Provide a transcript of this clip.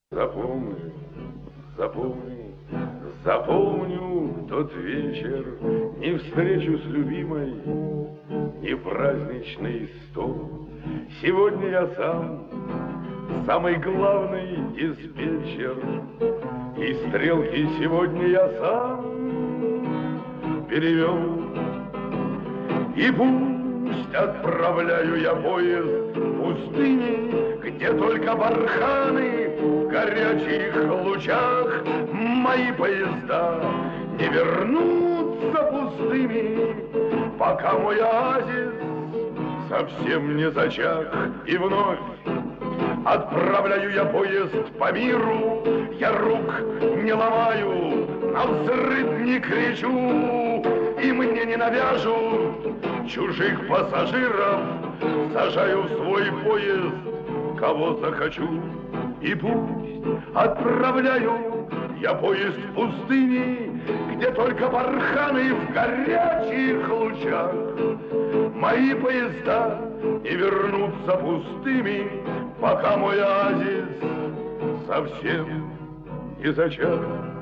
Запомню, запомню, запомню тот вечер, ни встречу с любимой, ни праздничный стол. Сегодня я сам, самый главный диспетчер, и стрелки сегодня я сам перевел. И пусть отправляю я поезд в пустыни, где только барханы в горячих лучах. Мои поезда не вернутся пустыми, пока мой оазис совсем не зачах. И вновь отправляю я поезд по миру, я рук не ломаю, навзрыд не кричу, и мне не навяжут чужих пассажиров. Сажаю в свой поезд, кого захочу. И пусть отправляю я поезд в пустыни, где только барханы в горячих лучах. Мои поезда не вернутся пустыми, пока мой оазис совсем не зачах.